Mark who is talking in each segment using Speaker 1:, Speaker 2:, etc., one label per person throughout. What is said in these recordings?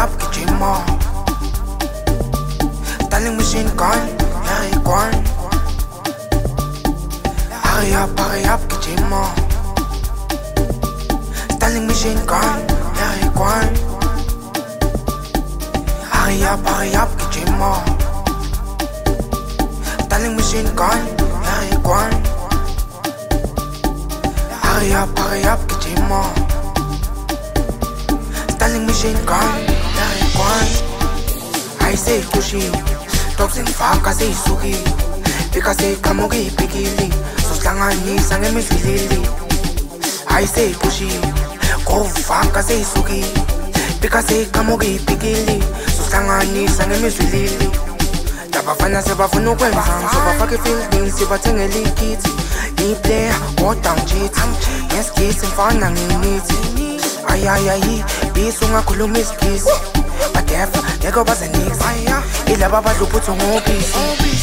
Speaker 1: up, gijima. Styling machine gun, hurry gun. Hurry up, gijima. Styling machine gun, hurry gun. Hurry up, gijima. Styling machine gun, hurry gun. Hurry up, gijima. Styling machine gun, hurry gun. I say pushy, talks in fuck, I say suki. Because they come okay, pickily. So slangani, sang me filili. I say pushy, go fuck, I say suki. Because they come okay, pickily. So slangani, sang me filili. Tabafana se bafuno kwenza, so bafake feelings, si batenge likiti. Ni player, what I'm cheating. Yes, kids and fun and need. Ay, bisunga khulumis kiss. Badefa, lego bazenix. Ila baba luputho ngobisi.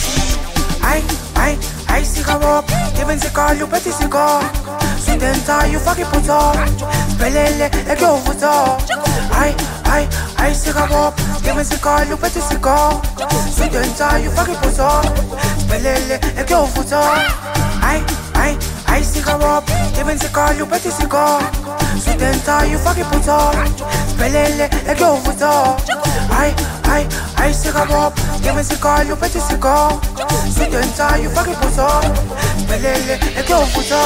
Speaker 1: Ay, sikawop. Given sikalu peti siko. Sudenta you fucking put up. Spelele, ego vuto. Ay, sikawop. Given sikalu peti siko. Sudenta you fucking put up. Spelele, ego vuto. Ay, sikawop. Given sikalu peti siko. Sudenta you fucking put up. Spelele, ego vuto. Ay, sikawop. Given sikalu peti siko. Sudenta you fucking put up. Spelele, ego vuto.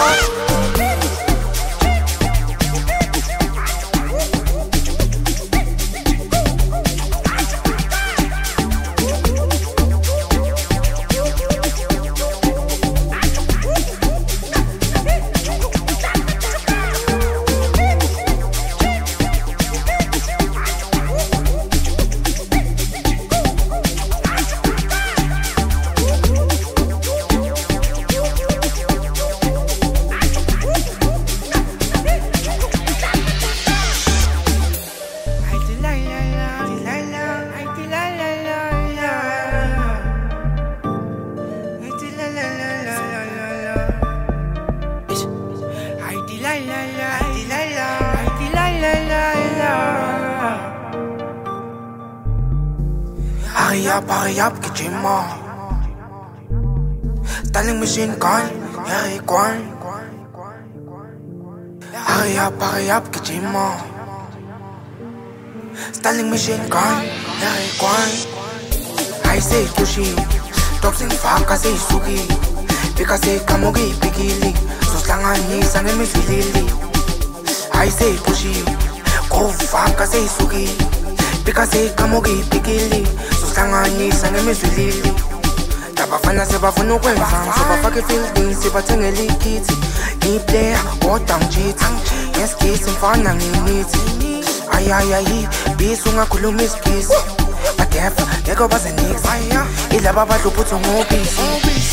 Speaker 1: Hurry up, gijima. Styling machine gun, hurry gun. Hurry up, gijima. Styling machine gun, hurry gun. I say pushy, talks in fuck, I say suki. Because they come okay, pickily. So slangani, sang me filili. I say pushy, go fuck, I say suki. Because they come okay, pickily. Slangani, sang me filili. Tabafana se bafuno kwenza, so bafake feelings, si batenge likiti. Ni player, what I'm cheating. Yes, kids and fun and need. Ay, bisunga khulumis kiss. Badefa, lego bazenix. Ila baba luputho ngobisi.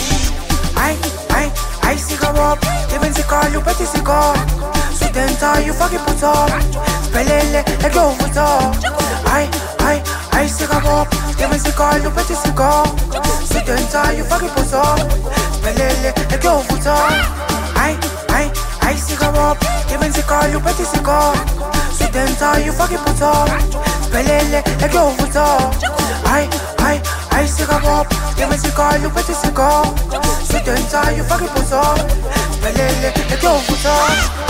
Speaker 1: Ay, sikawop. Given sikalu peti siko. Sudenta you fucking put up. Spelele, ego vuto. Ay, sikawop. Given sikalu peti siko. Sudenta you fucking put up. Spelele, ego vuto. Ay, sikawop. Given sikalu peti siko. Sudenta you fucking put up. Spelele, ego vuto. Ay, sikawop. Given sikalu peti siko. Sudenta you fucking put up. Spelele, ego vuto.